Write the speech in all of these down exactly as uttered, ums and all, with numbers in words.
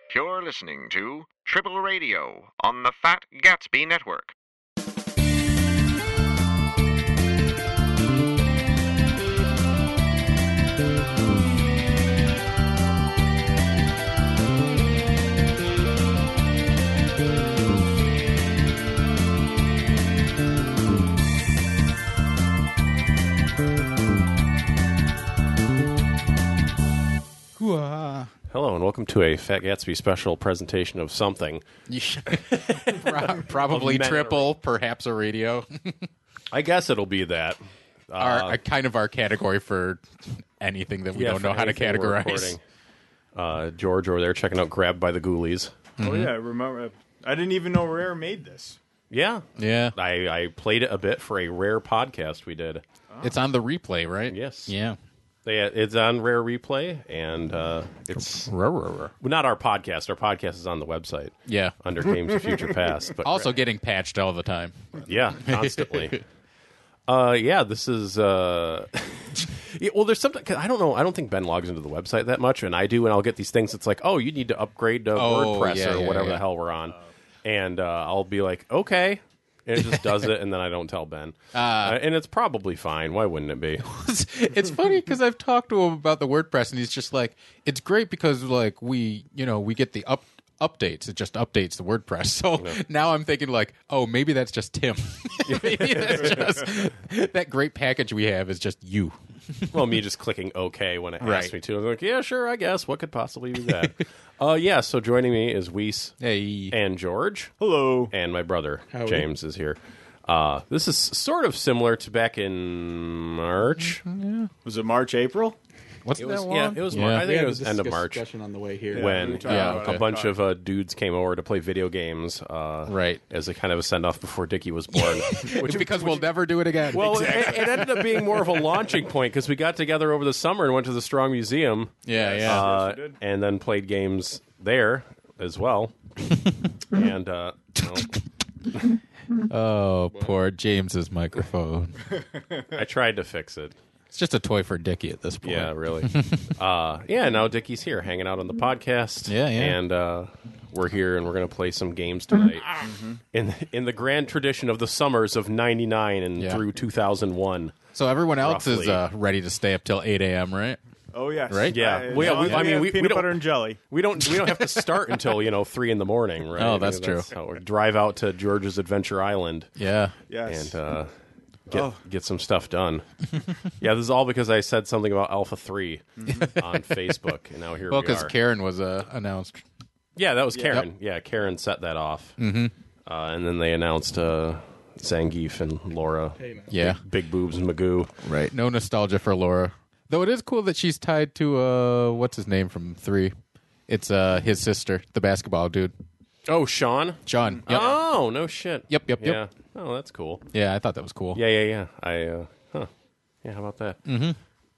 You're listening to Triple Radio on the Fat Gatsby Network. Hello and welcome to a Fat Gatsby special presentation of something. Pro- Probably Of triple, perhaps a radio. I guess it'll be that. Uh, our, a kind of our category for anything that we yeah, don't know for how to anything we're categorize. recording. Uh, George over there checking out Grabbed by the Ghoulies. Oh yeah, I remember. I didn't even know Rare made this. Yeah. Yeah. I, I played it a bit for a Rare podcast we did. It's on the replay, right? Yes. Yeah. They, it's on Rare Replay, and uh, it's Ruh, ruh, ruh. not our podcast. Our podcast is on the website. Yeah. Under Games of Future Past. But Also getting patched all the time. Yeah, constantly. uh, yeah, this is. Uh, yeah, well, there's something. Cause I don't know. I don't think Ben logs into the website that much, and I do, and I'll get these things. It's like, oh, you need to upgrade to Oh, WordPress yeah, or yeah, whatever yeah. the hell we're on, and uh, I'll be like, okay. And it just does it, and then I don't tell Ben. Uh, and it's probably fine. Why wouldn't it be? It's funny because I've talked to him about the WordPress, and he's just like, it's great because like we, you know, we get the up updates. It just updates the WordPress. So now I'm thinking like, oh, maybe that's just Tim. Maybe that's just that great package we have is just you. Well, me just clicking OK when it Right. asks me to. I'm like, yeah, sure, I guess. What could possibly be that? uh, yeah, so joining me is Weiss Hey. and George. Hello. And my brother, James, is here. Uh, this is sort of similar to back in March. Was it March, April? What's It that was, one? yeah, it was. Yeah. Mar- I We think had it was a end of March discussion on the way here. Yeah, we when were talking Yeah, about a it. bunch of uh, dudes came over to play video games. Uh, Right. as a kind of a send off before Dickie was born. Which because we'll never do it again. Well, it, it ended up being more of a launching point because we got together over the summer and went to the Strong Museum. yeah, yeah. uh, Yes, we did. and then played games there as well. and uh, well, oh, poor James's microphone. I tried to fix it. It's just a toy for Dickie at this point. Yeah, really. uh, yeah, now Dickie's here hanging out on the podcast. Yeah, yeah. And uh, we're here and we're going to play some games tonight. In in the grand tradition of the summers of ninety-nine and Yeah. through two thousand one. So everyone else is Roughly. uh, ready to stay up till eight a.m., right? Oh yes. Right? Yeah. Uh, Well, yeah, we- yeah, I mean, yeah, we- we peanut don't- butter and jelly. We don't we don't have to start until, you know, three in the morning, right? Oh, I mean, that's true. how we drive out to George's Adventure Island Yeah. Yes. and uh, get Oh. get some stuff done. Yeah, this is all because I said something about Alpha three on Facebook, and now here Well, we because are. Karen was uh, announced. Yeah, that was Karen. Yeah, Karen set that off. Mm-hmm. Uh, and then they announced uh, Zangief and Laura. Yeah. Big boobs and Magoo. Right. No nostalgia for Laura. Though it is cool that she's tied to, uh, what's his name from three? It's uh, his sister, the basketball dude. Oh, Sean? John. Yep. Oh, no shit. Yep, yep, Yeah. yep. Oh, that's cool. Yeah, I thought that was cool. Yeah, yeah, yeah. I, uh, huh. Yeah, how about that? Mm-hmm.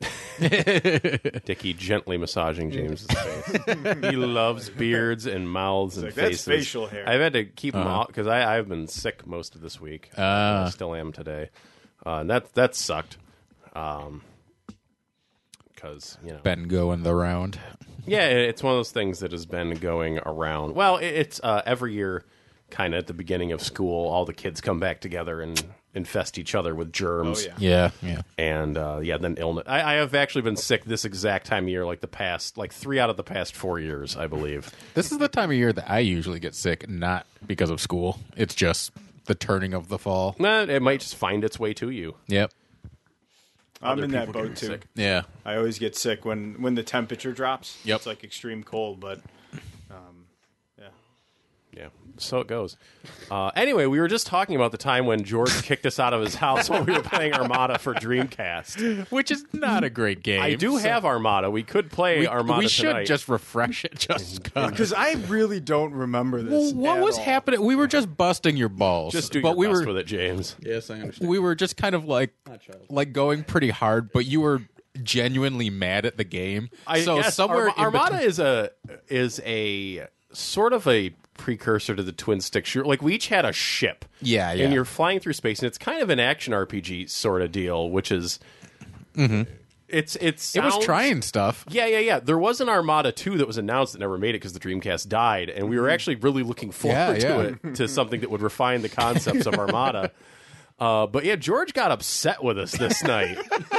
Dickie gently massaging James's face. He loves beards and mouths and like, that's faces. facial hair. I've had to keep him off because I've been sick most of this week. Ah. I still am today. Uh, and that, that sucked. Um, because, you know. Been going the round. Yeah, it- it's one of those things that has been going around. Well, it- it's uh, every year, kind of at the beginning of school, all the kids come back together and infest each other with germs. Oh, yeah. Yeah, yeah. And uh, yeah, then illness. I, I have actually been sick this exact time of year, like the past, like three out of the past four years, I believe. This is the time of year that I usually get sick, not because of school. It's just the turning of the fall. Nah, it might just find its way to you. Yep. I'm Other in that people boat get too. sick. Yeah. I always get sick when when the temperature drops. Yep. It's like extreme cold, but um, yeah. Yeah, so it goes. Uh, anyway, we were just talking about the time when George kicked us out of his house when we were playing Armada for Dreamcast. Which is not a great game. I do so- have Armada. We could play We, Armada we should tonight. just refresh it just because. Because I really don't remember this. Well, what at was all. happening? We were just busting your balls. just do but your we best were with it, James. Yes, I understand. we were just kind of like child. like going pretty hard, but you were genuinely mad at the game. I so guess somewhere Arma- in Armada between- is a is a sort of a precursor to the twin stick shooter. Like we each had a ship, Yeah, yeah. and you're flying through space, and it's kind of an action R P G sort of deal, which is It's it's It was trying stuff. Yeah, yeah, yeah. There was an Armada two that was announced that never made it because the Dreamcast died, and we were actually really looking forward Yeah, to yeah. it, to something that would refine the concepts of Armada. Uh, but yeah, George got upset with us this night,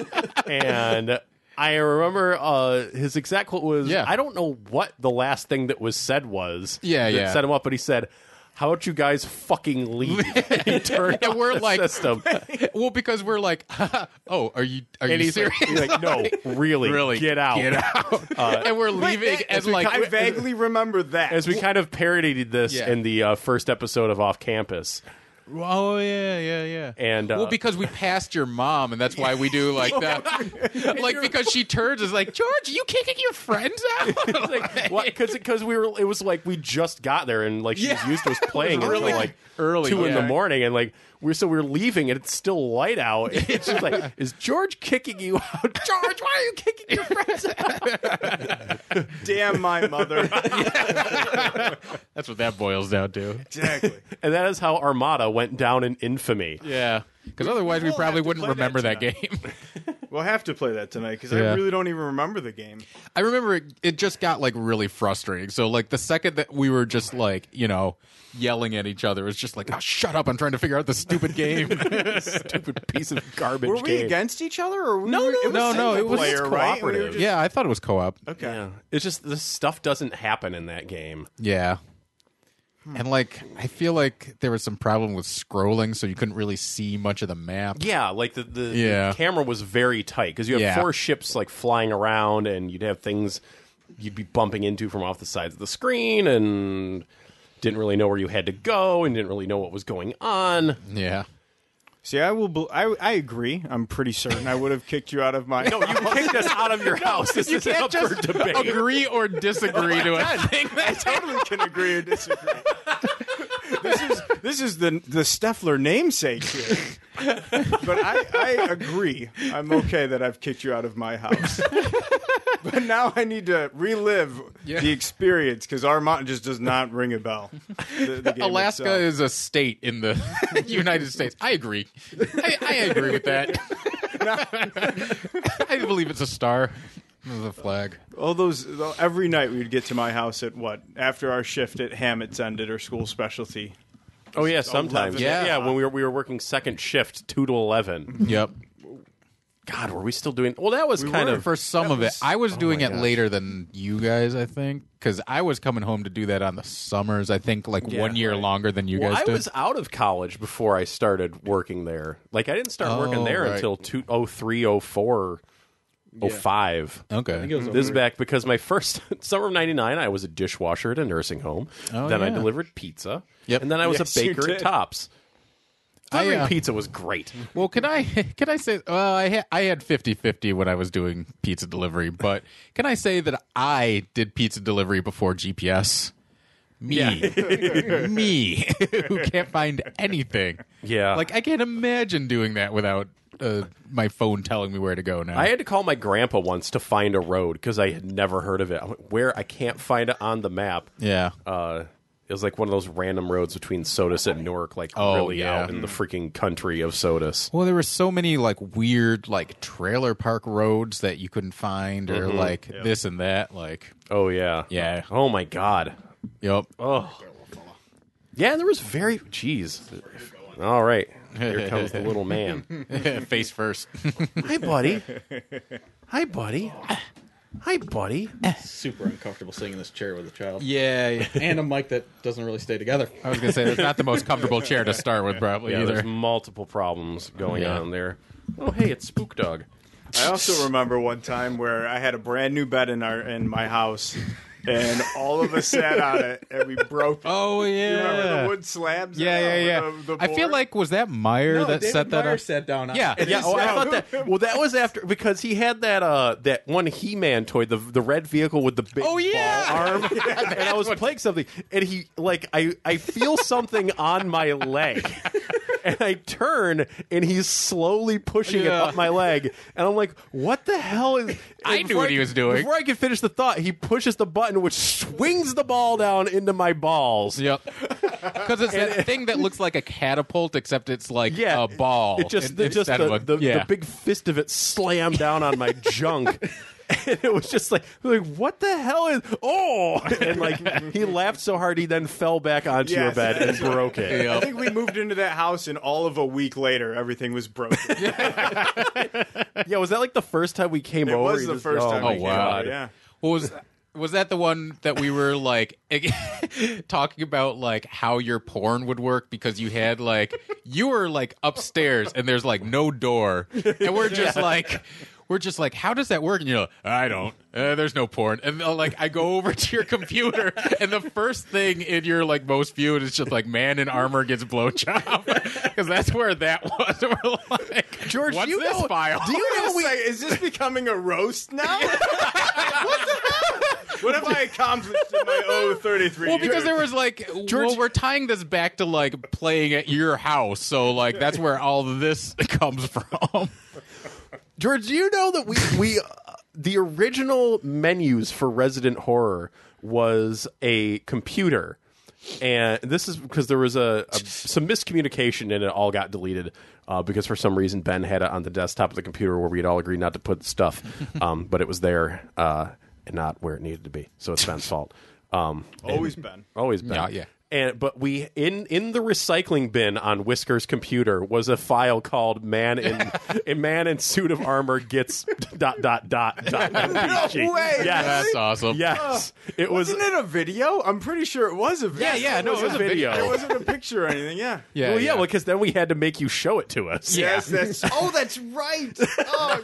and I remember uh, his exact quote was, Yeah. I don't know what the last thing that was said was Yeah, that yeah. set him up, but he said, how about you guys fucking leave? He turned And off we're the like, system. well, because we're like, oh, are you are And you he's like, serious? he's like, no, really, really, get out. get out. and we're leaving, and as we like, kind I vaguely remember that. As we kind of parodied this Yeah. in the uh, first episode of Off Campus. oh yeah, yeah, yeah. And uh, well, because we passed your mom, and that's why we do like that. like because she turns, is like, George, are you kicking your friends out? like, what? Because because we were, it was like we just got there, and like she was Yeah. used to us playing It was until really like early, two in the yeah. morning, and like we're so we're leaving, and it's still light out. It's just like, is George kicking you out? George, why are you kicking your friends out? Damn my mother. That's what that boils down to. Exactly. And that is how Armada went down in infamy. Yeah, because otherwise we We'll probably have to wouldn't play that remember that, tonight. game. We'll have to play that tonight because Yeah. I really don't even remember the game. I remember it, it just got like really frustrating. So like the second that we were just like, you know, yelling at each other, it's just like, oh, shut up! I'm trying to figure out this stupid game. Stupid piece of garbage. Were we game. against each other? Or were No, we, no, it was no, no, it was player, right? We were cooperative. just- yeah, I thought it was co-op. Okay. Yeah, it's just this stuff doesn't happen in that game. Yeah. And like, I feel like there was some problem with scrolling, so you couldn't really see much of the map. Yeah, like the the, Yeah. the camera was very tight because you have Yeah. four ships like flying around, and you'd have things you'd be bumping into from off the sides of the screen, and didn't really know where you had to go, and didn't really know what was going on. Yeah. See, I will. bel- I I agree. I'm pretty certain I would have kicked you out of my. No, you kicked us out of your house. This You isn't can't up for just debate. agree or disagree to a thing. I totally can agree or disagree. this is this is the the Steffler namesake here. But I, I agree. I'm okay that I've kicked you out of my house. But now I need to relive Yeah. the experience because Armada just does not ring a bell. The, the game Alaska itself. is a state in the United States. I agree. I, I agree with that. I believe it's a star. It's a flag. all those every night we'd get to my house at what after our shift at Hammett's ended or school specialty. Oh yeah, sometimes. eleven. Yeah, Yeah. yeah. When we were we were working second shift, two to eleven. Yep. God, were we still doing? Well, that was kind were of for some that of it. was- I was doing my it gosh. later than you guys, I think, because I was coming home to do that on the summers. I think like Yeah, one year right. longer than you Well, guys I did. was out of college before I started working there. Like I didn't start working Oh, there right. until two oh three, oh four, oh five. Okay. This is back because my first summer of ninety-nine, I was a dishwasher at a nursing home. Oh, then I yeah. delivered pizza. Yep. And then I was Yes, a you baker at did. Tops. I, Delivering uh, pizza was great. Well, can I can I say well I had I had fifty-fifty when I was doing pizza delivery, but can I say that I did pizza delivery before G P S? Me. Me who can't find anything. Yeah. Like I can't imagine doing that without uh, my phone telling me where to go now. I had to call my grandpa once to find a road because I had never heard of it. I went, where? I can't find it on the map. yeah. Uh, it was like one of those random roads between Sodus and Newark, like Oh, really yeah. out in the freaking country of Sodus. Well, there were so many like weird like trailer park roads that you couldn't find or like this and that like Oh yeah, Yeah. Oh my god. yep. Oh. Yeah, there was very. Jeez. All right, here comes the little man. Face first. Hi, buddy. Hi, buddy. Hi, buddy. Super uncomfortable sitting in this chair with a child. yeah, yeah. And a mic that doesn't really stay together. I was gonna say that's not the most comfortable chair to start with, probably Yeah, either. there's multiple problems going Yeah. on there. Oh, hey, it's Spook Dog. I also remember one time where I had a brand new bed in our in my house, and all of us sat on it, and we broke it. Oh yeah. You remember the wood slabs? Yeah, yeah, yeah. The- the I feel board? like was that Meyer No, that David set that Meyer up? sat down on Yeah, it. Yeah, oh, I Yeah. thought that. Well, that was after because he had that uh that one He-Man toy, the the red vehicle with the big Oh, yeah! ball arm, and I was playing something, and he like I I feel something on my leg, and I turn, and he's slowly pushing it Yeah. up my leg, and I'm like, "What the hell is?" I and knew before what he was doing. Before I could finish the thought, he pushes the button, which swings the ball down into my balls. Yep. Because it's that thing that looks like a catapult, except it's like Yeah, a ball. It just, in- it just instead the, of a- the, yeah. the big fist of it slammed down on my junk. And it was just like, like, what the hell is? Oh, and like he laughed so hard he then fell back onto your Yes, bed and that's right. broke it. I think we moved into that house, and all of a week later, everything was broken. Yeah, was that like the first time we came It over? was You the just- first oh, time. my we came wow. over, Yeah. What was was that the one that we were like talking about like how your porn would work because you had like you were like upstairs and there's like no door and we're just like we're just like how does that work and you're like I don't uh, there's no porn and uh, like I go over to your computer and the first thing in your like most viewed is just like man in armor gets blowjob because that's where that was. We're like George, what's you this know- file? do you Wait know a we- second, is this becoming a roast now? What the hell? What have I accomplished in my oh thirty-three Well, because years? there was like, well, we're tying this back to like playing at your house, so like that's where all of this comes from. George, do you know that we we uh, the original menus for Resident Horror was a computer, and this is because there was a, a some miscommunication and it all got deleted uh, because for some reason Ben had it on the desktop of the computer where we'd all agreed not to put stuff, um, but it was there uh, and not where it needed to be, so it's Ben's fault. Um, Always been. Always been. Yeah, yeah. And but we in in the recycling bin on Whisker's computer was a file called "Man in a Man in Suit of Armor Gets dot dot dot dot M P G." No way, Yes, That's awesome. yes. It was. Wasn't it a video? I'm pretty sure it was a video. Yeah, yeah, no, it was a video. It wasn't a picture or anything, yeah. Yeah, Well, yeah, because then we had to make you show it to us. Yes, that's. Oh, that's right. Oh,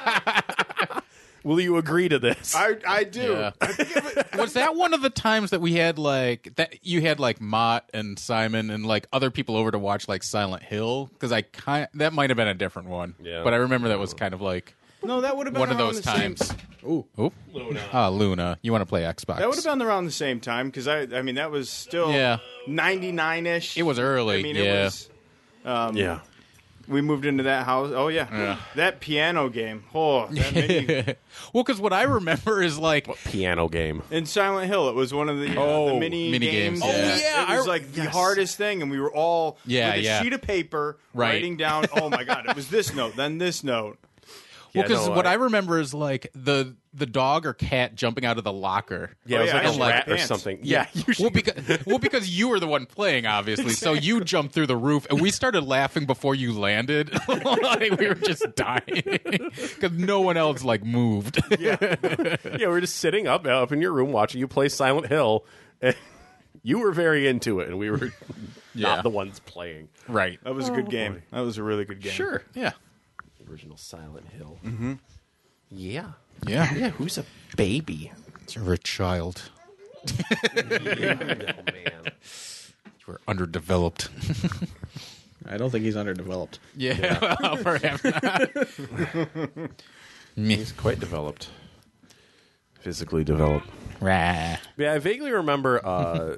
God. Will you agree to this? I, I do. Yeah. I think it was, Was that one of the times that we had like that you had like Mott and Simon and like other people over to watch like Silent Hill? Because I kind that might have been a different one. Yeah. But I remember that was kind of like no, that would have been one of around those the same- times. Ooh, ooh, Luna. Ah, Luna. You want to play Xbox? That would have been around the same time because I, I mean, that was still Yeah. ninety-nine ish. It was early, I mean, yeah. it was. Um, yeah. We moved into that house. Oh yeah, that piano game. Oh, that mini, Well, because what I remember is like Piano game. in Silent Hill, it was one of the, uh, Oh, the mini, mini games, games. yeah. Oh, yeah, it was I- like the yes. hardest thing, and we were all Yeah, with a yeah. sheet of paper Right. writing down. Oh my god, it was this note, then this note. well, because no, what I- I remember is like the the dog or cat jumping out of the locker. Yeah, Oh, it was yeah, like I a shit rat my or pants. something. Yeah, you Well, because well, because you were the one playing, obviously. So you jumped through the roof, and we started laughing before you landed. Like, we were just dying because no one else like moved. yeah, we're just sitting up up in your room watching you play Silent Hill, and you were very into it, and we were Yeah. not the ones playing. Right. That was a good game. That was a really good game. Sure, Yeah. original Silent Hill. Mm-hmm. Yeah, Yeah. yeah. Who's a baby? You're a child. Oh man. You were underdeveloped. I don't think he's underdeveloped. Yeah. Well, perhaps not. Me. He's quite developed, physically developed. Rah. Yeah, I vaguely remember uh,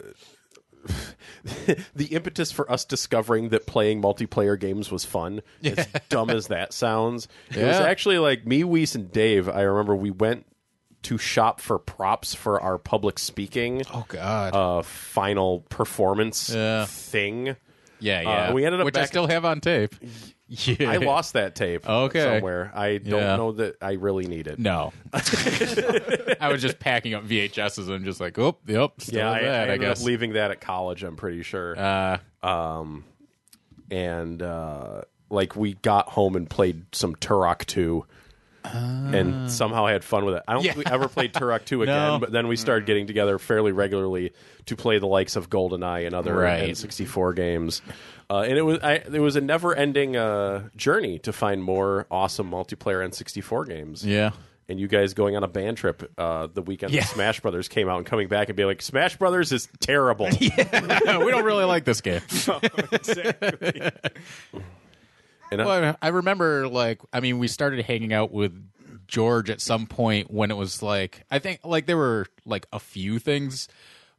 the impetus for us discovering that playing multiplayer games was fun. As dumb as that sounds, it was Yeah. actually like me, Weiss, and Dave. I remember we went to shop for props for our public speaking Oh God. uh, final performance Yeah. thing. yeah, yeah. uh, we ended up which I back- still have on tape. Yeah. I lost that tape Okay. somewhere. I don't Yeah. know that I really need it. No. I was just packing up V H S's and just like, oh, yep, still Yeah, I, that, I I, ended guess. up leaving that at college. I'm pretty sure. Uh, Um, and uh, like we got home and played some Turok two, and somehow had fun with it. I don't think Yeah. we ever played Turok two again, No. but then we started getting together fairly regularly to play the likes of GoldenEye and other Right. N sixty-four games. Uh, and it was I, it was a never-ending uh, journey to find more awesome multiplayer N sixty-four games. yeah. And you guys going on a band trip uh, the weekend Yeah. that Smash Brothers came out and coming back and being like, Smash Brothers is terrible. we don't really like this game. Exactly. And I- Well, I remember, like, I mean, we started hanging out with George at some point when it was like, I think, like, there were like a few things,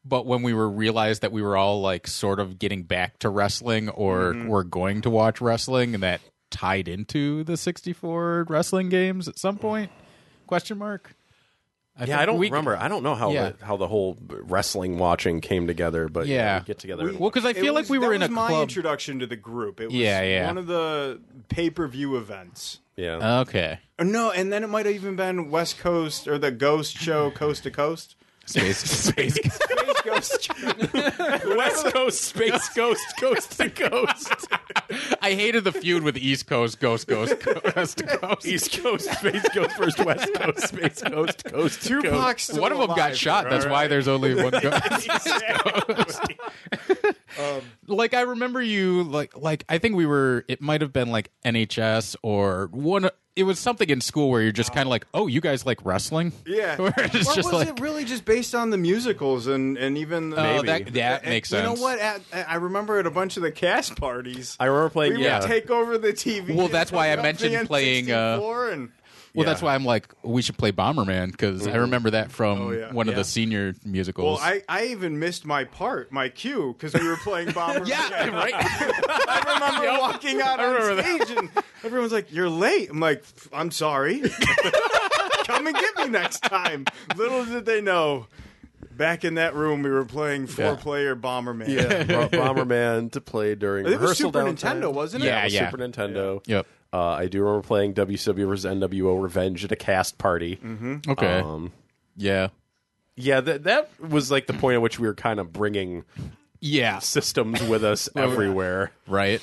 but when we were realized that we were all like sort of getting back to wrestling or Mm-hmm. were going to watch wrestling, and that tied into the sixty-four wrestling games at some point? Question mark. I Yeah, think I don't we- remember. I don't know how Yeah. the, how the whole wrestling watching came together, but yeah, Yeah. we get together. and Well, because I It feel like was- we were that in a was my club. introduction to the group. It was Yeah, yeah. one of the pay-per-view events. yeah. Okay. Or no, and then it might have even been West Coast or the Ghost Show Coast to Coast. Space, space, Space Ghost Show. West Coast, Space Ghost, Coast to Coast, I hated the feud with East Coast, Ghost, Ghost, Coast to Coast. East Coast, Space Ghost versus West Coast, Space Coast, Coast to Coast. Tupac's still One of them got alive, shot. That's all why right? there's only one ghost. Exactly. Like I remember you like like I think we were it might have been like N H S or one it was something in school where you're just kind of like, "Oh, you guys like wrestling?" Yeah. Where it's or just was like it really just based on the musicals and, and even the, Oh, Maybe. that that and makes you sense. know what? At, I remember at a bunch of the cast parties, I remember playing. we yeah, would take over the T V. Well, and that's why hook I up mentioned the playing, uh, N sixty-four and Well, Yeah. that's why I'm like, we should play Bomberman because I remember that from Oh, yeah. one of Yeah. the senior musicals. well, I, I even missed my part, my cue, because we were playing Bomber. yeah, right. I remember walking out on stage and everyone's like, "You're late." I'm like, "I'm sorry. Come and get me next time." Little did they know, back in that room, we were playing four-player Bomberman. yeah, Bo- Bomberman to play during It was rehearsal Super downtime. Nintendo, wasn't it? Yeah, it was yeah. Super Nintendo. Yep. Uh, I do remember playing W C W versus N W O Revenge at a cast party. Mm-hmm. Okay. Um, yeah. yeah, that that was like the point at which we were kind of bringing Yeah. systems with us everywhere. Right.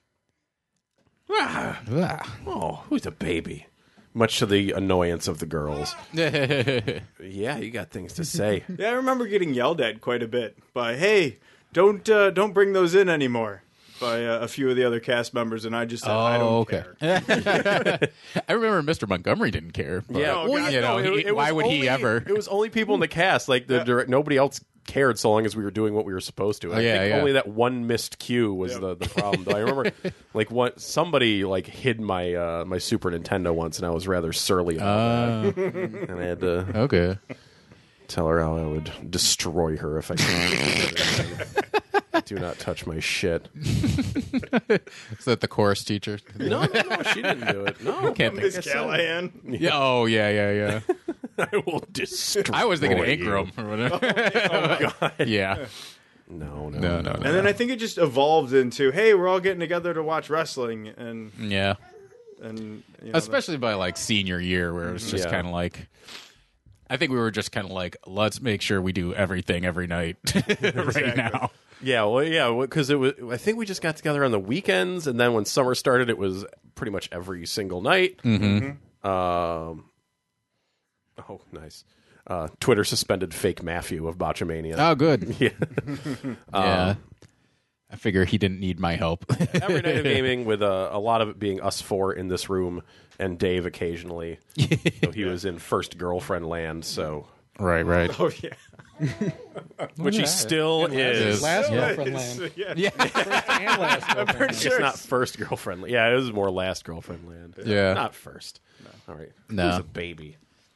Ah, Ah. oh, who's a baby? Much to the annoyance of the girls. Yeah, you got things to say. Yeah, I remember getting yelled at quite a bit by, "Hey, don't uh, don't bring those in anymore," by uh, a few of the other cast members, and I just said, "I don't Oh, okay. care." I remember Mister Montgomery didn't care. But, Yeah, Oh, well, God, you know, no, he- it- it why was would he only- ever? It was only people in the cast. Like the direct, nobody else cared so long as we were doing what we were supposed to. I Yeah, think yeah. only that one missed cue was Yep. the, the problem. Though I remember, like what somebody like hid my uh, my Super Nintendo once, and I was rather surly about Uh, that, and I had to okay. tell her how I would destroy her if I could. Do not touch my shit. Is that the chorus teacher? No, no, no, she didn't do it. No, Can't think. Miss Callahan. Yeah. Oh, yeah, yeah, yeah. I will destroy. I was thinking of you. Ingram or whatever. Yeah. No, no, No, no, no. And then I think it just evolved into, "Hey, we're all getting together to watch wrestling," and Yeah. and you know, Especially by like senior year where it was just Yeah. kind of like, I think we were just kind of like, let's make sure we do everything every night right now. Yeah, well, yeah, because it was. I think we just got together on the weekends, and then when summer started, it was pretty much every single night. Mm-hmm. Um, oh, nice. Uh, Twitter suspended fake Matthew of Botchamania. Oh, good. Yeah, Yeah. I figure he didn't need my help. every night of gaming, with uh, a lot of it being us four in this room and Dave occasionally. So he was in first girlfriend land. So right, right. oh yeah, which he still is. Last Yeah. girlfriend It's- yeah. Yeah. and last girlfriend. It's not first girlfriend. land. Yeah, it was more last girlfriend land. Yeah. not first. All right. No. Who's a baby?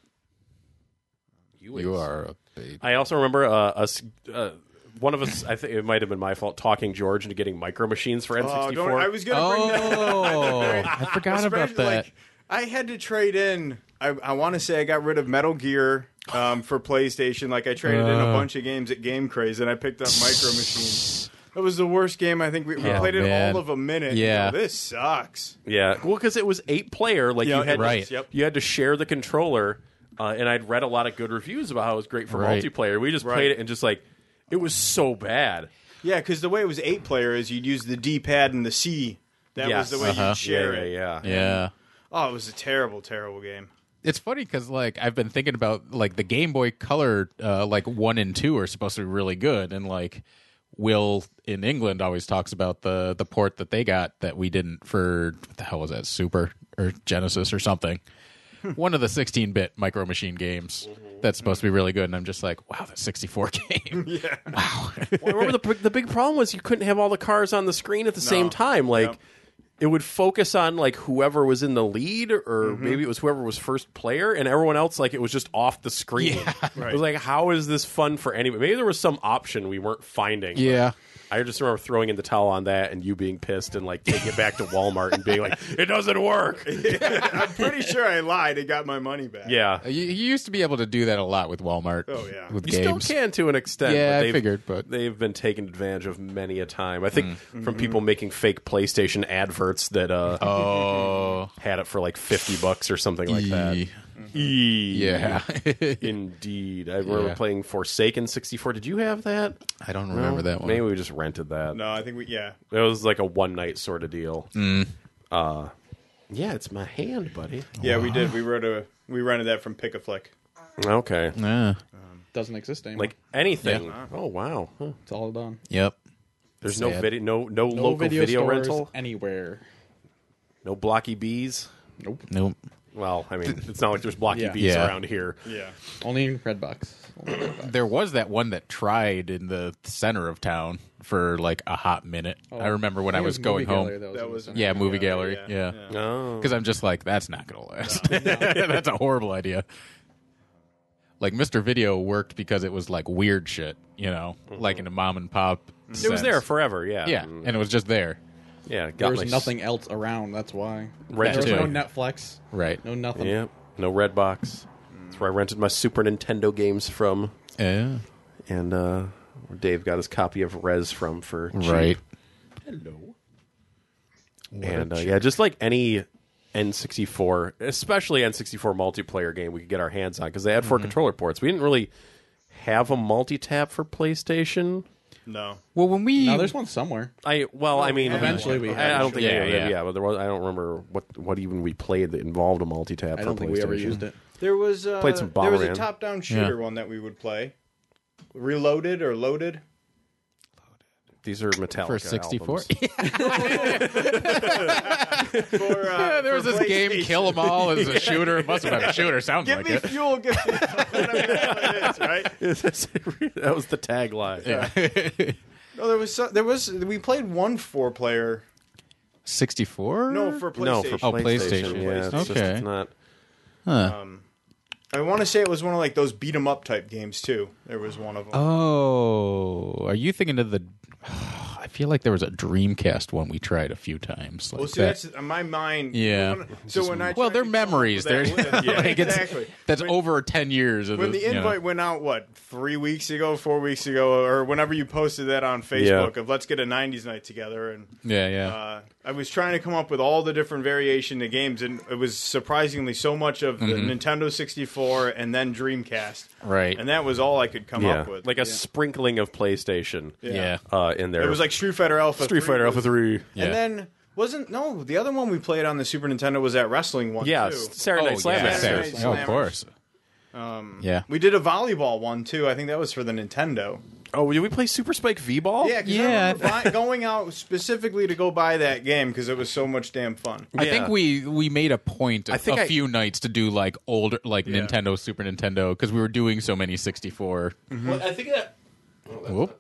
You, You is. are a baby. I also remember uh, us. Uh, one of us, I think it might have been my fault, talking George into getting micro machines for N Oh, sixty-four. don't, I was gonna bring that. Oh, I forgot about Especially, that. like, I had to trade in. I, I want to say I got rid of Metal Gear um, for PlayStation. Like I traded in a Uh. bunch of games at Game Craze, and I picked up Micro Machines. That was the worst game. I think we, we Yeah. played it man. all of a minute. Yeah. You know, this sucks. Yeah, well, because it was eight player. Like Yeah, you had, it was, Right. Yep. you had to share the controller. Uh, and I'd read a lot of good reviews about how it was great for Right. multiplayer. We just Right. played it and just like it was so bad. Yeah, because the way it was eight player is you'd use the D pad and the C. That Yes. was the way Uh-huh. you'd share yeah, it. yeah, yeah. Yeah. Oh, it was a terrible, terrible game. It's funny because like I've been thinking about like the Game Boy Color uh, like one and two are supposed to be really good, and like Will in England always talks about the the port that they got that we didn't for what the hell was that Super or Genesis or something. One of the sixteen bit Micro Machine games that's supposed to be really good, and I'm just like, wow, that sixty-four game. Yeah. Wow. Well, I remember the the big problem was you couldn't have all the cars on the screen at the same time. Like Yep. it would focus on like whoever was in the lead, or Mm-hmm. maybe it was whoever was first player, and everyone else like it was just off the screen. It was like, how is this fun for anyone? Maybe there was some option we weren't finding. but Yeah. I just remember throwing in the towel on that, and you being pissed and like taking it back to Walmart and being like, "It doesn't work." I'm pretty sure I lied and got my money back. Yeah, You, you used to be able to do that a lot with Walmart. Oh, yeah. with you games. still can to an extent. Yeah, but I they've- figured, but- they've been taken advantage of many a time. I think Mm-hmm. from people making fake PlayStation adverts that uh, Oh, had it for like fifty bucks or something like that. E. E. Yeah. Indeed. I remember Yeah. playing Forsaken sixty-four. Did you have that? I don't remember that one. Maybe we just rented that. No, I think we. Yeah. It was like a one night sort of deal. Mm. Uh, yeah, it's my hand, buddy. Yeah, we did. We wrote a. We rented that from Pick a Flick. Okay. Yeah. Doesn't exist anymore. Like anything. Oh wow. Huh. it's all done. Yep. There's no Sad. video, no no, No local video, video, stores rental, anywhere. no blocky bees. Nope. Nope. Well, I mean, it's not like there's blocky Yeah. bees Yeah. around here. Yeah. Only in Redbox. Only Redbox. There was that one that tried in the center of town for like a hot minute. I remember when I, think it was Movie going home. Gallery that was That in the was- center. Yeah, movie Yeah, gallery. yeah, Yeah. yeah. Oh, Because I'm just like, that's not going to last. That's a horrible idea. Like, Mister Video worked because it was like weird shit, you know, like in a mom and pop. it was sense. there forever. Yeah. Yeah, Mm, and it was just there. yeah. Got There my was s- nothing else around. That's why. Rent there was it. no Netflix. Right. No nothing. Yeah. No red box. That's where I rented my Super Nintendo games from, Yeah. and uh, where Dave got his copy of Rez from for cheap. Right. Hello. And uh, yeah, just like any N sixty-four, especially N sixty-four multiplayer game we could get our hands on, because they had four controller ports. We didn't really have a multi-tap for PlayStation. No. Well, when we. No, there's one somewhere. I well, I mean, Eventually we I, had I don't think Yeah, any of them, yeah. yeah, but there was. I don't remember what what even we played that involved a multi-tap. I for don't think we ever PlayStation. used it. There was uh, Played some there was a Bomberman. top-down shooter Yeah. one that we would play. Reloaded or loaded. These are Metallica For sixty-four? albums. For, uh, there was for this game, PlayStation. Kill 'Em All, as a shooter. It must have been a shooter. Sounds Give like me it. fuel. Give me whatever it is, right? That was the tagline. No, there was so, there was we played one four-player. sixty-four? No, for PlayStation. No, for Oh, PlayStation. PlayStation. Yeah, it's just Okay. it's not. I want to say it was one of like those beat 'em up type games too. There was one of them. Oh, are you thinking of the? I feel like there was a Dreamcast one we tried a few times. Like well, see, that. that's in my mind. Yeah. when- So when I Well, tried they're to come up memories. with that They're list- yeah, like, it's- exactly. That's When- over ten years. Of When the you know. invite went out, what, three weeks ago, four weeks ago, or whenever you posted that on Facebook Yeah. of let's get a nineties night together, and Yeah, yeah. uh, I was trying to come up with all the different variation of games, and it was surprisingly so much of the Nintendo sixty-four and then Dreamcast, Right. and that was all I could come Yeah, up with. like a sprinkling of PlayStation. yeah. Uh, in there. It was like Street Fighter Alpha. Street three Fighter was- Alpha Three. Yeah. And then wasn't no the other one we played on the Super Nintendo was that wrestling one Yeah, too. Saturday Night oh, Slam. yeah, Master. Sarah. Saturday Night Oh, of Slammers. course. Um, yeah. We did a volleyball one too. I think that was for the Nintendo. Oh, did we play Super Spike V-Ball? Yeah, 'cause Yeah, I I remember buy, going out specifically to go buy that game because it was so much damn fun. I Yeah. think we we made a point I think a I- few nights to do like older like Yeah. Nintendo, Super Nintendo because we were doing so many sixty-four. Well, I think that. Whoop.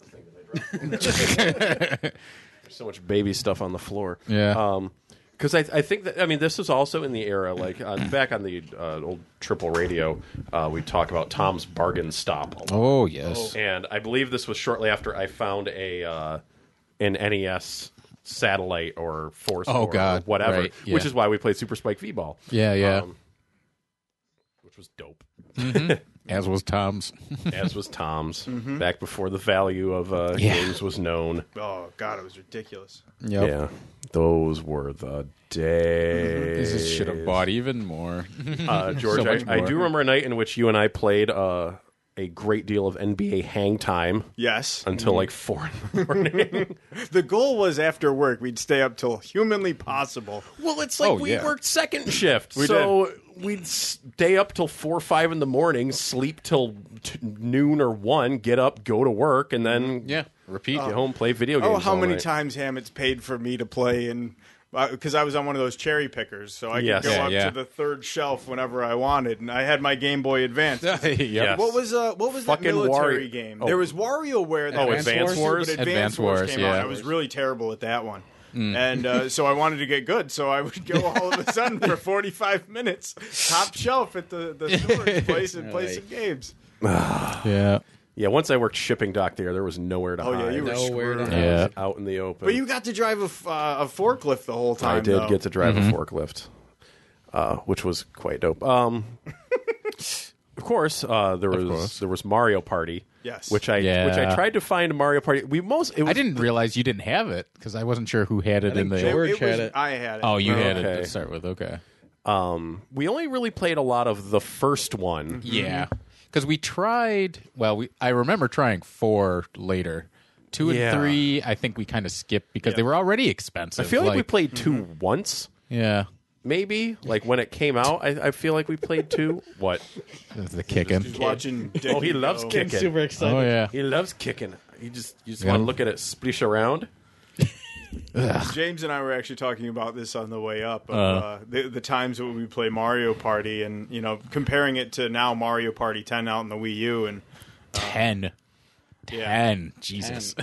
There's so much baby stuff on the floor. Yeah. Um, because I, I think that I mean this was also in the era like uh, back on the uh, old triple radio, uh, we talk about Tom's Bargain Stop, a lot. Oh yes. And I believe this was shortly after I found a uh, an N E S satellite or force Oh, or God. whatever, Right, yeah. which is why we played Super Spike V-Ball. Yeah, yeah. Um, which was dope. As was Tom's. As was Tom's back before the value of uh, Yeah. games was known. Oh god, it was ridiculous. Yep. Yeah, those were the days. This should have bought even more. Uh, George, So much I, I more. do remember a night in which you and I played uh, a great deal of N B A hang time Yes. until like four in the morning. The goal was after work we'd stay up till humanly possible. Well, it's like Oh, we yeah. worked second shift, We so we'd stay up till four or five in the morning, sleep till t- noon or one, get up, go to work, and then Yeah. Repeat. get home, play video games. Oh, how all many night. times Hammett's paid for me to play and because I was on one of those cherry pickers, so I Yes. could go Yeah, up yeah. to the third shelf whenever I wanted, and I had my Game Boy Advance. Yep. Yes. What was uh what was Fucking that military Wario- game? Oh. There was WarioWare. That Oh, was Advance stupid, Wars? but Advance, Advance Wars, Wars, came yeah. out. I was really terrible at that one. and uh, so I wanted to get good. So I would go all of a sudden for forty-five minutes, top shelf at the the storage place and play some games. Yeah. Yeah, once I worked shipping dock there, there was nowhere to Oh hide. yeah, you were Nowhere to screwed. hide. Yeah. Out in the open. But you got to drive a, f- uh, a forklift the whole time. I did though. get to drive Mm-hmm. a forklift, uh, which was quite dope. Um, of course, uh, there was course. there was Mario Party. Yes. which I Yeah. which I tried to find Mario Party. We most it was, I didn't realize you didn't have it because I wasn't sure who had it in think the. George It had was- it. I had it. Oh, you had it Okay. to start with. Okay. Um, we only really played a lot of the first one. Yeah, because we tried. Well, we I remember trying four later. Two and Yeah. three, I think we kind of skipped because Yeah. they were already expensive. I feel like, we played two once, Yeah, maybe. Like when it came out, I, I feel like we played two. What? the kicking. Just watching. Oh, he Dickie loves go. kicking. Super excited. Oh yeah. He loves kicking. You just you just Yeah. want to look at it splish around. James and I were actually talking about this on the way up. Of, Uh. uh, the, the times that we play Mario Party, and you know, comparing it to now Mario Party ten out in the Wii U, and Ten. Yeah. Ten. Jesus.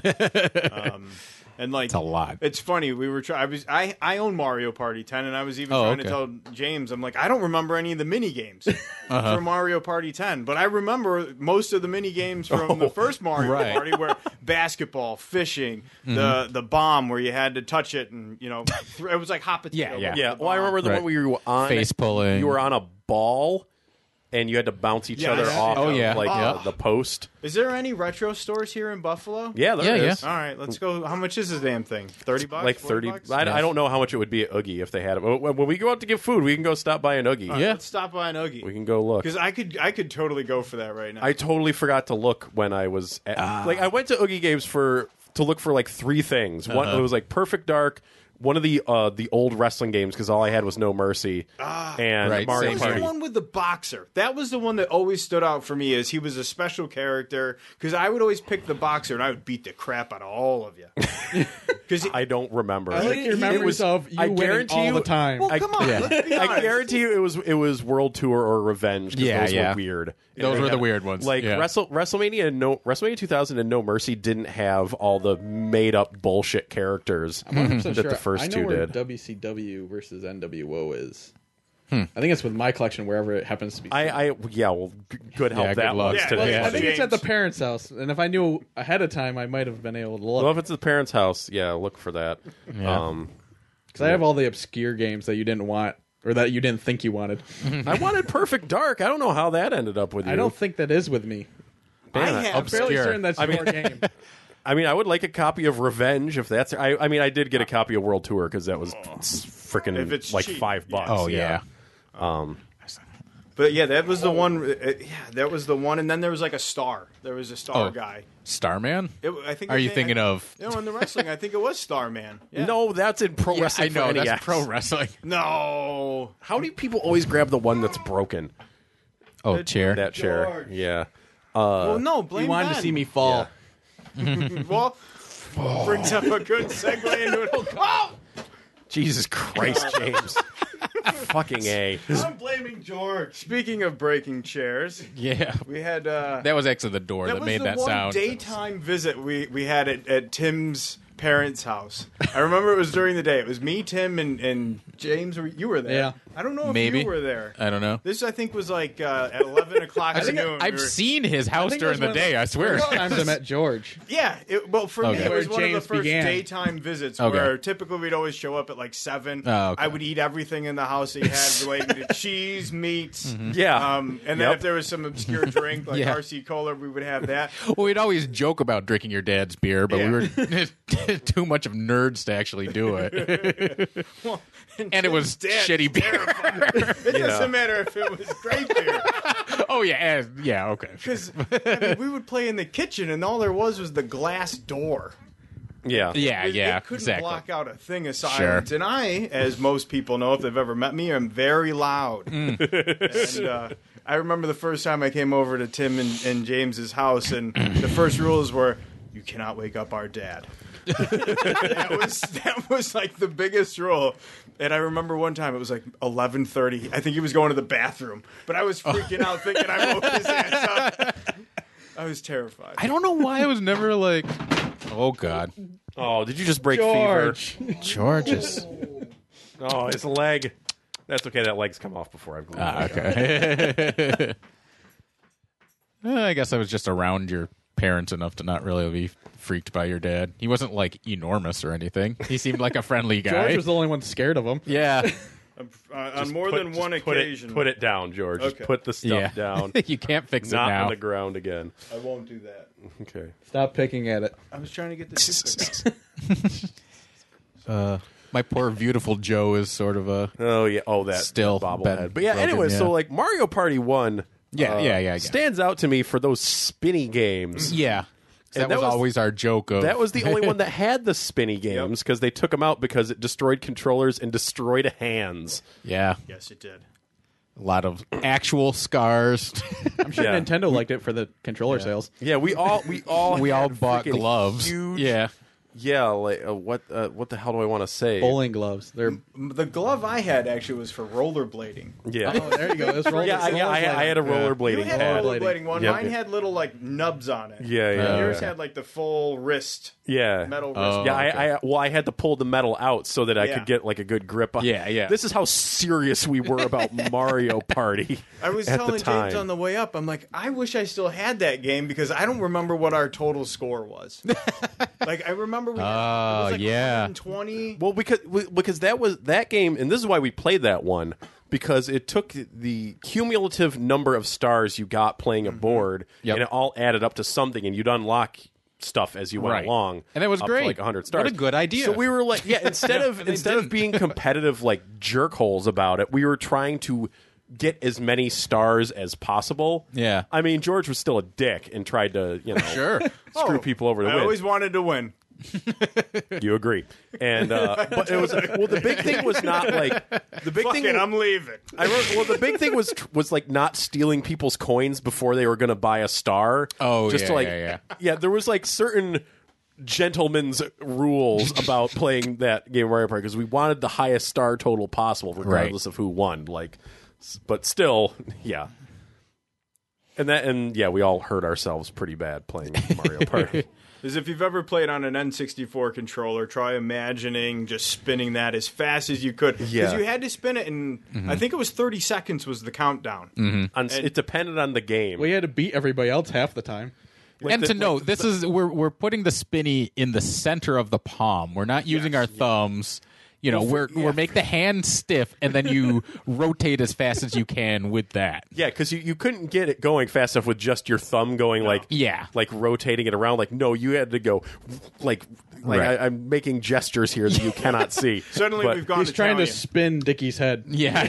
and like It's a lot. It's funny. We were trying. I was I I own Mario Party ten, and I was even Oh, trying to okay. tell James, I'm like, I don't remember any of the mini games Uh-huh. for Mario Party ten, but I remember most of the mini games from the first Mario Oh, right. Party, where basketball, fishing, Mm-hmm. the the bomb where you had to touch it, and you know, th- it was like hot potato. Yeah, yeah. with Yeah. the Well, I bomb. remember the Right. one where you were on Face pulling. You were on a ball, and you had to bounce each Yeah, other yeah, off. yeah. Oh, of, yeah. like Oh. uh, the post. Is there any retro stores here in Buffalo? Yeah, there Yeah, is. All right, let's go. How much is this damn thing? Thirty bucks? Like forty thirty. bucks? I, I don't know how much it would be at Oogie if they had it. When when we go out to get food, we can go stop by an Oogie. All right, Yeah. let's stop by an Oogie. We can go look. Because I could, I could totally go for that right now. I totally forgot to look when I was at, Ah. like I went to Oogie Games for to look for like three things. One Uh-huh. it was like Perfect Dark, one of the uh, the old wrestling games because all I had was No Mercy, and Right, Mario same was here. Party. the one with the boxer. That was the one that always stood out for me as he was a special character because I would always pick the boxer and I would beat the crap out of all of you. Because I don't remember. I like your It memories was- of you I winning guarantee all you- the time. well, I- come on, yeah. let's be I honest. guarantee you it was it was World Tour or Revenge. 'cause Yeah, those yeah. were weird. Those They were the had- weird ones. Like Yeah. Wrestle, WrestleMania and no WrestleMania two thousand and No Mercy didn't have all the made up bullshit characters I'm one hundred percent that sure. the first I know two where did. W C W versus N W O is. I think it's with my collection wherever it happens to be. I, I yeah, well, g- good help Yeah, good that luck. was Yeah, today. well, I think it's at the James. parents' house, and if I knew ahead of time, I might have been able to look. Well, if it's the parents' house, yeah, look for that. Um, Because I have all the obscure games that you didn't want, or that you didn't think you wanted. I wanted Perfect Dark. I don't know how that ended up with you. I don't think that is with me. Man, I I- have- I'm fairly Obscure. certain that's I your mean- game. I mean, I would like a copy of Revenge if that's. I, I mean, I did get a copy of World Tour because that was freaking If it's like cheap, five bucks. Oh yeah. But yeah, that was the one. uh, Yeah, that was the one. And then there was like a star. There was a star Oh. guy. Starman? It, I think. Are I you think- thinking of? You know, in the wrestling, I think it was Starman. Yeah. No, that's in pro Yeah, wrestling. I know for that's N E S. pro wrestling. No. How do people always grab the one that's broken? Oh, chair. That chair. George. Yeah. well, no. Blame You wanted Ben. to see me fall. Well, brings up a good segue into it. Oh, Jesus Christ, James. Fucking A. I'm blaming George. Speaking of breaking chairs, Yeah. we had. Uh, That was actually the door that, that was made the that one sound. daytime visit we, we had at, at Tim's parents' house. I remember it was during the day. It was me, Tim, and, and James. Were- You were there. Yeah. I don't know if Maybe. you were there. I don't know. This, I think, was like uh, at eleven o'clock I at think noon. I've We were- seen his I house think it during was the one of day. I swear. First times I met George. Yeah, it, well, for me, Okay. it was Where one of James the first began. daytime visits Okay. where typically we'd always show up at like seven. Oh, okay. I would eat everything in the house that he had related to cheese, meats. Yeah. Um, and then Yep. if there was some obscure drink like Yeah. R C Cola, we would have that. Well, we'd always joke about drinking your dad's beer, but Yeah. we were too much of nerds to actually do it. Well, And it was Tim's dad's shitty beer. terrifying. It doesn't matter if it was great beer. Oh yeah, eh, yeah, okay. Because I mean, we would play in the kitchen, and all there was was the glass door. Yeah. Yeah, It, yeah, it couldn't exactly. block out a thing of silence. Sure. And I, as most people know if they've ever met me, am very loud. Mm. And uh, I remember the first time I came over to Tim and, and James's house, and the first rules were, you cannot wake up our dad. that was that was like the biggest rule. And I remember one time it was like eleven thirty. I think he was going to the bathroom, but I was freaking out thinking I woke his ass up. I was terrified. I don't know why I was never like, oh god. Oh, did you just break George. fever? George is. Oh, his leg. That's okay. That leg's come off before I've glued Ah, it back on. okay. Uh, I guess I was just around your parents enough to not really be freaked by your dad. He wasn't like enormous or anything. He seemed like a friendly guy. George was the only one scared of him. yeah. Uh, on Just more put- than just one put occasion. It, put it down, George. Okay. Just put the stuff Yeah. down. You can't fix Not it now. on the ground again. I won't do that. Okay. Stop picking at it. I was trying to get the toothpick. Uh, my poor beautiful Joe is sort of a Oh yeah. Oh, that Still that bobblehead. been But yeah. broken, Anyway, yeah. so like Mario Party One. Yeah, uh, yeah, yeah, yeah. Stands out to me for those spinny games. yeah. And That, that was, was- always our joke of That was the only one that had the spinny games because they took them out because it destroyed controllers and destroyed hands. yeah, Yes, it did. a lot of actual scars. I'm sure Yeah. Nintendo liked it for the controller sales. Yeah, we all we all we all had bought freaking gloves. Huge, Yeah, yeah. Like uh, what? Uh, what the hell do I want to say? Bowling gloves. They're The glove I had actually was for rollerblading. Yeah. oh, there you go. It was roller- yeah, I, yeah, I, I had a You rollerblading had pad. rollerblading. rollerblading one. Yep. Mine had little like nubs on it. Yeah, yeah, Uh, Yours yeah. had like the full wrist, yeah. metal wrist. Oh. Yeah, okay. I, I well, I had to pull the metal out so that I Yeah. could get like a good grip. on Yeah, yeah. This is how serious we were about Mario Party. I was at telling the time. James on the way up, I'm like, I wish I still had that game because I don't remember what our total score was. Like I remember we had, Oh, it was like yeah. one twenty. Well, because because that was that game, and this is why we played that one because it took the cumulative number of stars you got playing a board, Yep. and it all added up to something, and you'd unlock stuff as you went Right. along, And it was up to, great. like one hundred stars. What a good idea. So we were like, yeah, instead of they instead of didn't. being competitive like jerkholes about it, we were trying to get as many stars as possible. Yeah. I mean, George was still a dick and tried to, you know, sure. screw people over to I win. always wanted to win. You agree, and uh, but it was well. The big thing was not like the big Fuck thing. it, I'm leaving. I wrote, well, the big thing was was like not stealing people's coins before they were going to buy a star. Oh, just yeah, to like, yeah, yeah. There was like certain gentlemen's rules about playing that game of Mario Party because we wanted the highest star total possible, regardless of who won. Like, s- but still, yeah. And that, and yeah, we all hurt ourselves pretty bad playing Mario Party. Is if you've ever played on an N sixty-four controller, try imagining just spinning that as fast as you could. Because Yeah. you had to spin it in, I think it was thirty seconds was the countdown. On, it depended on the game. We had to beat everybody else half the time. Like and the- to like note, this is we're we're putting the spinny in the center of the palm. We're not using our thumbs. You know, we're we're make the hand stiff, and then you rotate as fast as you can with that. Yeah, because you, you couldn't get it going fast enough with just your thumb going like Yeah. like rotating it around. Like no, you had to go like like Right. I, I'm making gestures here that you cannot see. Suddenly But- we've gone He's trying to Italian. spin Dickie's head. Yeah,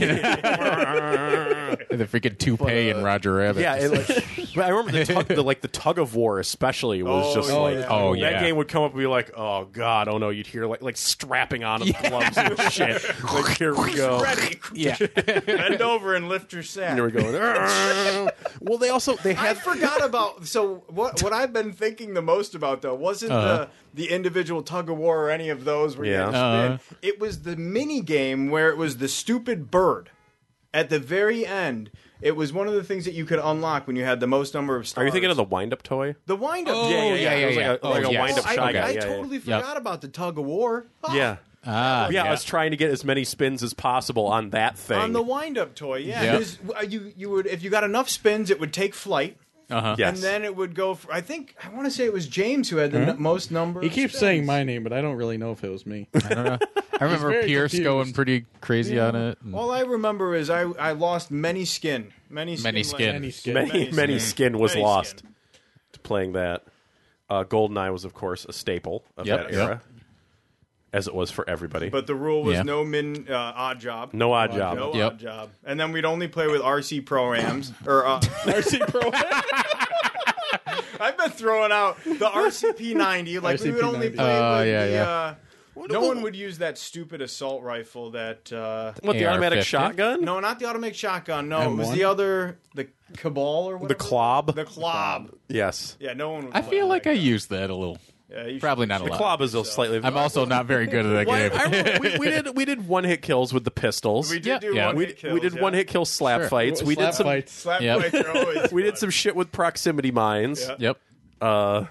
the freaking toupee and Roger Rabbit. Yeah, and like, but I remember the, tug, the like the tug of war especially was Oh, just yeah. like Oh, that yeah. game would come up and be like oh god oh no you'd hear like like strapping on of gloves and shit like here we go Ready. yeah. Bend over and lift your sack. and we're going "Argh." Well they also they I had forgot about. So what? What I've been thinking the most about though wasn't Uh-huh. the the individual tug of war or any of those where you had to Yeah. spin. Uh-huh. It was the mini game where it was the stupid bird. At the very end, it was one of the things that you could unlock when you had the most number of stars. are you thinking of the wind up toy? the wind up? Oh, yeah yeah yeah, yeah, It was yeah, like a, yeah. like Oh, a yes. wind up I, shy guy I yeah, totally Yep. forgot about the tug of war. Oh, yeah. Ah, Yeah, I yeah. was trying to get as many spins as possible on that thing. on the wind up toy. Yeah, Yep. 'cause, uh, you you would if you got enough spins, it would take flight. Uh-huh. Yes. And then it would go for, I think, I want to say it was James who had the n- most number He of keeps spins. saying my name, but I don't really know if it was me. I don't know. I remember very Pierce confused. going pretty crazy on it. and- All I remember is I, I lost many skin. Many skin. Many skin. Any skin. many, Many many skin. skin was Many lost skin. to playing that. Uh, GoldenEye was, of course, a staple of Yep, that yep. era, as it was for everybody. But the rule was Yeah. no min uh, odd job. no odd job. No Yep. odd job. And then we'd only play with R C Pro-Ams. or uh, R C Pro. I've been throwing out the R C P ninety. Like we would only R C P ninety. play Uh, with yeah, the. yeah. Uh, no one would use that stupid assault rifle that. Uh, What, the A R automatic fifty? shotgun? no, not the automatic shotgun. No, it M was one? the other. The Cabal or whatever. The Clob? The Clob. Yes. Yeah, no one would I play feel that like I gun. used that a little. Yeah, you Probably should- not a The lot. Clob is a slightly... I'm also not very good at that Well, I game. remember we, we did we did one hit kills with the pistols. We did Yeah, do yeah. one We, hit kills, we did yeah. one hit kill slap Sure. fights. We Slap did some fights. Slap Yep. fights are always we did fun. some shit with proximity mines. Yeah. Yep. Uh,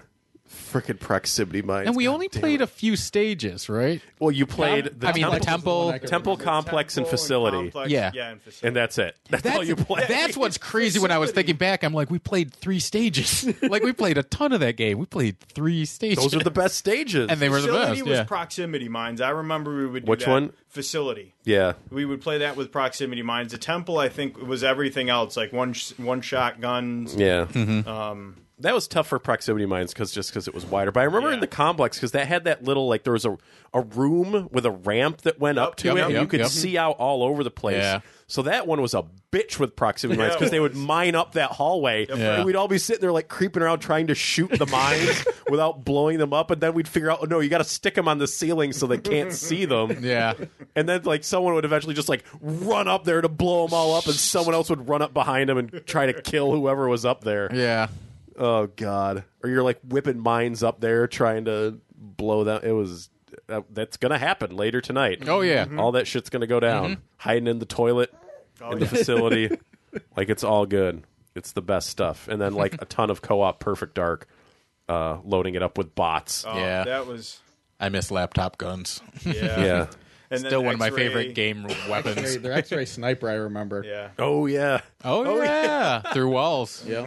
Frickin' proximity mines. And we God only damn played it. a few stages, right? Well, you played the I mean, temple, the temple. temple complex and Temple facility, complex, Yeah. yeah, and facility. and that's it. That's, all you played. That's what's crazy. When I was thinking back, I'm like, we played three stages. Like we played a ton of that game. We played three stages. Those are the best stages. and they were the Facility best. was Yeah. proximity mines. I remember we would do Which that. one? Facility. yeah. We would play that with proximity mines. The temple, I think, was everything else, like one sh- one shot guns. Yeah. Mm-hmm. Um, That was tough for proximity mines because just because it was wider. But I remember Yeah. in the complex because that had that little like there was a a room with a ramp that went up to yep, it, yep, and you yep, could yep. see out all over the place. Yeah. So that one was a bitch with proximity mines Yeah, because it they would was. mine up that hallway, Yeah. and we'd all be sitting there like creeping around trying to shoot the mines without blowing them up, and then we'd figure out, oh no, you got to stick them on the ceiling so they can't see them. Yeah. And then, like, someone would eventually just, like, run up there to blow them all up, and someone else would run up behind them and try to kill whoever was up there. Yeah. Oh, God. Or you're, like, whipping mines up there trying to blow them. It was... Uh, that's going to happen later tonight. Oh, yeah. All that shit's going to go down. Hiding in the toilet, Oh, in the facility. Like, it's all good. It's the best stuff. And then, like, a ton of co-op Perfect Dark, uh, loading it up with bots. oh, Yeah. that was I miss laptop guns. yeah. Yeah. And then Still one of my X-ray. favorite game weapons. X-ray, their X-ray sniper, I remember. Yeah. Oh, yeah. Oh, yeah. Through walls. Yep.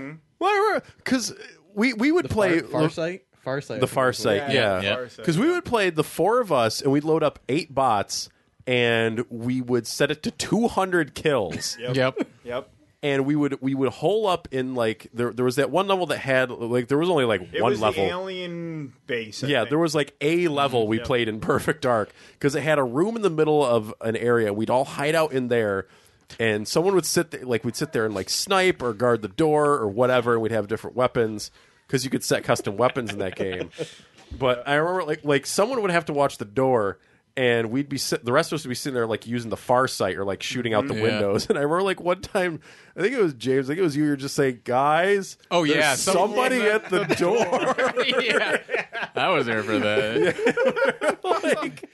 Because we, we would The play... Far, Farsight? Farsight. The Far Sight, Yeah, yeah. yeah. Farsight, Because we would play the four of us, and we'd load up eight bots, and we would set it to two hundred kills, Yep. Yep. Yep. and we would we would hole up in like there there was that one level that had like there was only like It one was level. the alien base. I Yeah, think. there was like a level we Yep. played in Perfect Dark because it had a room in the middle of an area. We'd all hide out in there, and someone would sit there, like we'd sit there and like snipe or guard the door or whatever, and we'd have different weapons because you could set custom weapons in that game. But I remember like like someone would have to watch the door. And we'd be sit- the rest of us would be sitting there like using the far sight or like shooting out the Yeah. windows. And I remember like one time, I think it was James, I think it was you. You're just saying, guys, Oh, there's yeah, some- somebody at the door. Yeah. I was there for that. like,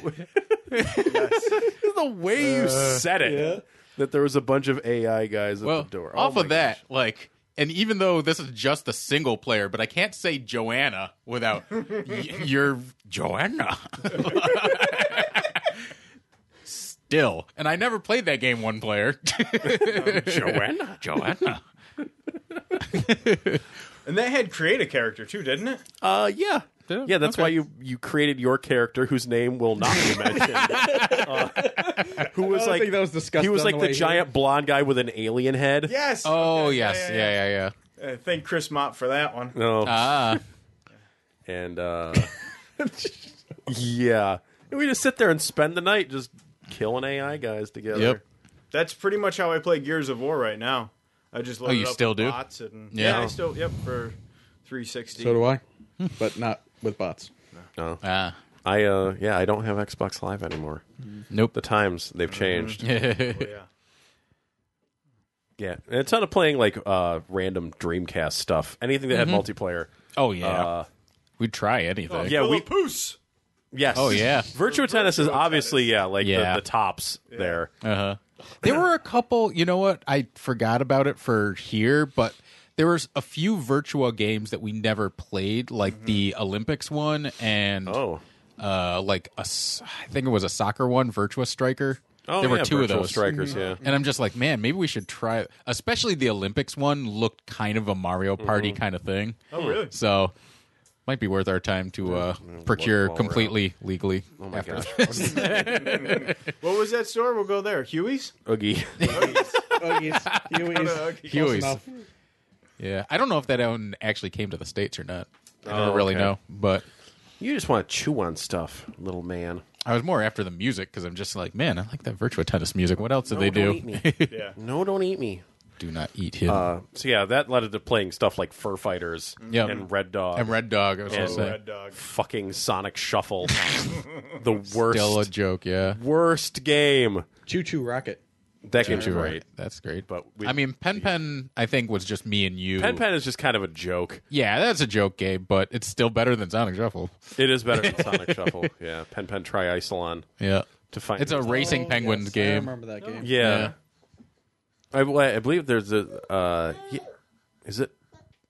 the way you said it, that there was a bunch of A I guys at Well, the door. Oh off my of that, like, and even though this is just a single player, but I can't say Joanna without y- your Joanna. Still, and I never played that game one player. Joanna, Joanna. And that had create a character too, didn't it? Uh, yeah. Yeah, Yeah, that's okay. why you, you created your character whose name will not be mentioned. uh, who was I don't like think that was discussed he was on like the the, way giant blonde guy with an alien head. Yes. Oh Okay, yes, yeah, yeah, yeah. Uh, thank Chris Mott for that one. No. Ah, and uh, yeah, and we just sit there and spend the night just killing A I guys together. Yep. That's pretty much how I play Gears of War right now. I just load Oh, you it up still with do? bots and Yeah. yeah, I still yep for three sixty. So do I, but not with bots. No. ah, I uh, yeah, I don't have Xbox Live anymore. nope. The times they've changed. Oh, yeah. Yeah, and a ton of playing like uh, random Dreamcast stuff. Anything that had multiplayer. Oh yeah, Uh, we'd try anything. yeah, we- Philippus. yes. Oh, yeah. Virtua Tennis is obviously yeah, like Yeah. The, the tops there. Uh huh. There were a couple. You know what? I forgot about it for here, but there was a few Virtua games that we never played, like the Olympics one and Oh. uh, like a, s- I think it was a soccer one, Virtua Striker. Oh, there were yeah, two of Virtual those. Strikers, yeah. And I'm just like, man, maybe we should try. Especially the Olympics one looked kind of a Mario Party Mm-hmm. kind of thing. Oh really? So might be worth our time to uh, procure while we're completely legally. Oh my after gosh. this. What was that store? We'll go there. Huey's. Oogie. Oh, yes. Huey's. Okay. Close Huey's. enough. Yeah, I don't know if that one actually came to the States or not. I Oh, don't really okay. know, but You just want to chew on stuff, little man. I was more after the music because I'm just like, man, I like that Virtua Tennis music. What else did No, they don't do? eat me. Yeah. No, don't eat me. Do not eat him. Uh, so yeah, that led to playing stuff like Fur Fighters Yep. and Red Dog and Red Dog, I was and gonna say. Red Dog. fucking Sonic Shuffle. The worst, Still a joke, yeah. worst game. Choo Choo Rocket. That game's You're great. right. That's great. But we- I mean, Pen Pen, I think was just me and you. Pen Pen is just kind of a joke. Yeah, that's a joke game, but it's still better than Sonic Shuffle. It is better than Sonic Shuffle. Yeah, Pen Pen Triicelon Yeah, to find. it's a racing Oh, penguins yes, I game. remember that game. yeah. I, I believe there's a. Uh, y- is it?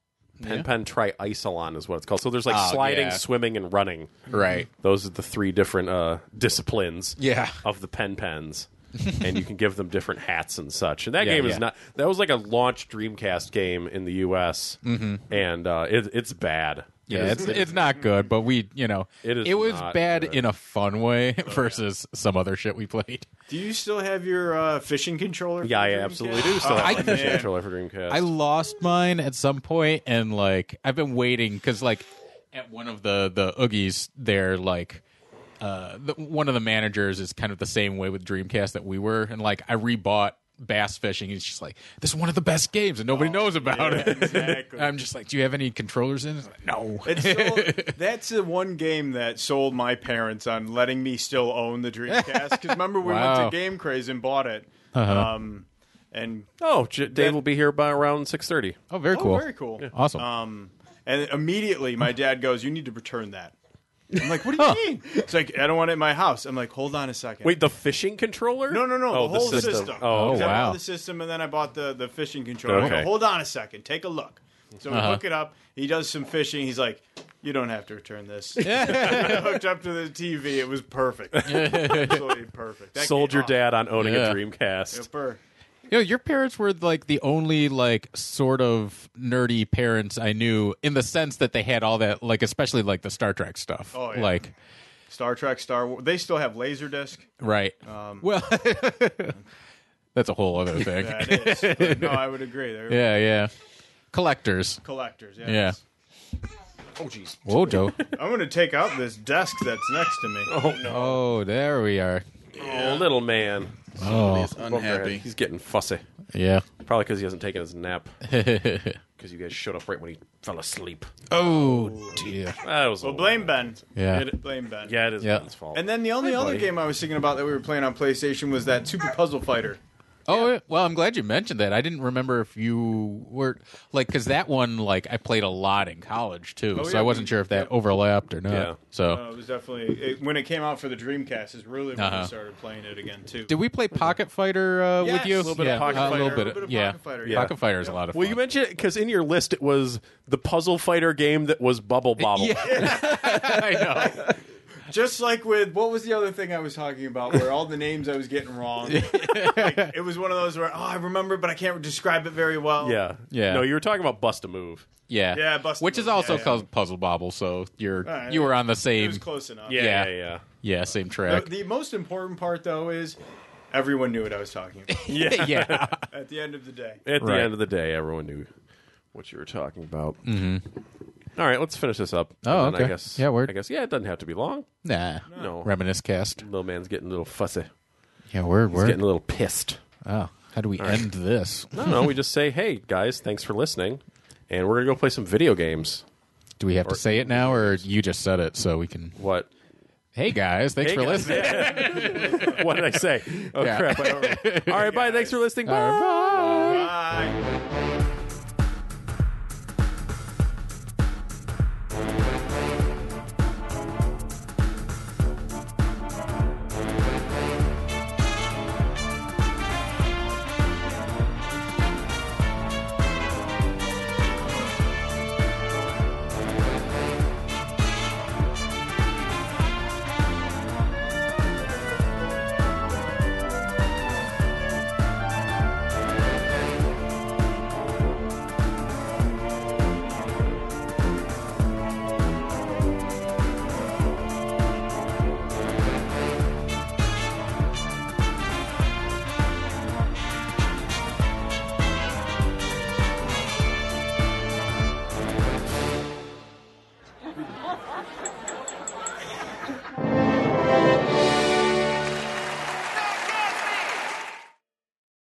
Pen Yeah. Pen Triathlon is what it's called. So there's like Oh, sliding, yeah. swimming, and running. Right. Those are the three different uh, disciplines Yeah. of the Pen Pens. And you can give them different hats and such. And that Yeah, game is yeah. not. That was like a launch Dreamcast game in the U S, mm-hmm. and uh, it, it's bad. Yeah, It it's is- it's not good, but we, you know, It is it was not bad good. in a fun way versus some other shit we played. Do you still have your uh, fishing controller? for yeah, I the Dreamcast? absolutely do. Still Oh, have my fishing man. controller for Dreamcast. I lost mine at some point, and like I've been waiting because like at one of the the oogies, they're like. Uh, the, one of the managers is kind of the same way with Dreamcast that we were, and like I rebought bass fishing. He's just like, "This is one of the best games, and nobody knows about yeah, it." exactly. I'm just like, "Do you have any controllers in?" He's like, no. It's so, that's the one game that sold my parents on letting me still own the Dreamcast. Because remember, we Wow. went to Game Craze and bought it. Uh-huh. Um, and oh, J- Dave will be here by around six thirty. Oh, very oh, cool. very cool. Awesome. Um, and immediately my dad goes, "You need to return that." I'm like, "What do you mean?" It's like, "I don't want it in my house." I'm like, "Hold on a second. Wait, the fishing controller? No, no, no. Oh, the whole the system. system. Oh, Because okay. I wow. bought the system, and then I bought the, the fishing controller. I go, Okay. hold on a second. Take a look. So we Uh-huh. hook it up. He does some fishing. He's like, "You don't have to return this." I hooked up to the T V. It was perfect. Absolutely perfect. That Sold game- your dad on owning Yeah. a Dreamcast. oh, super. You know, your parents were like the only like sort of nerdy parents I knew in the sense that they had all that, like especially like the Star Trek stuff. Oh, yeah. Like, Star Trek, Star Wars. They still have Laserdisc. right. Um, well, that's a whole other thing. Yeah, it is. But no, I would agree. They're Yeah, yeah. Collectors. collectors. Yeah. Yeah. Oh, jeez. Whoa, Joe. I'm going to take out this desk that's next to me. Oh, no. Oh, there we are. Oh, little man. Oh, He's unhappy. He's getting fussy. yeah. Probably because he hasn't taken his nap. Because you guys showed up right when he fell asleep. Oh, dear. That was a Well, little blame bad. Ben. Yeah. It- Blame Ben. Yeah, it is Yeah. Ben's fault. And then the only Hey, other buddy. game I was thinking about that we were playing on PlayStation was that Super Puzzle Fighter. Oh, well, I'm glad you mentioned that. I didn't remember if you were like, because that one, like, I played a lot in college too, Oh, so yeah, I wasn't we- sure if that yeah. overlapped or not. Yeah. So, Uh, it was definitely it, when it came out for the Dreamcast. Is really when Uh-huh. we started playing it again too. did we play Pocket Fighter uh, Yes, with you? a little bit of yeah, Pocket a little Fighter. bit, A little bit of yeah. Pocket Fighter, yeah. Pocket Fighter is a lot of fun. Well, you mentioned it because in your list it was the Puzzle Fighter game that was Bubble Bobble. I know. Just like with what was the other thing I was talking about, where all the names I was getting wrong. Like, it was one of those where oh I remember, but I can't describe it very well. Yeah. Yeah. No, you were talking about Bust a Move. Yeah, Yeah, Bust a which is Move. also Yeah, yeah. called Puzzle Bobble. So you're right, you were on the it same, was close enough. Yeah, Yeah. yeah, yeah. yeah, same The, track. the most important part though is everyone knew what I was talking about. Yeah. yeah, At the end of the day, At the Right. end of the day, everyone knew what you were talking about. Mm-hmm. All right, let's finish this up. Oh, And then okay. I guess, Yeah, word. I guess, yeah, it doesn't have to be long. nah. No. Reminisce cast. Little man's getting a little fussy. Yeah, word, He's word. getting a little pissed. Oh, how do we end this? No, no, we just say, hey, guys, thanks for listening. And we're going to go play some video games. Do we have to say it now, or you just said it so we can? What? Hey guys, thanks Hey, for guys. listening. What did I say? Oh, Yeah. crap. I don't remember. All right, bye. Thanks for listening. Bye. All right, bye. bye.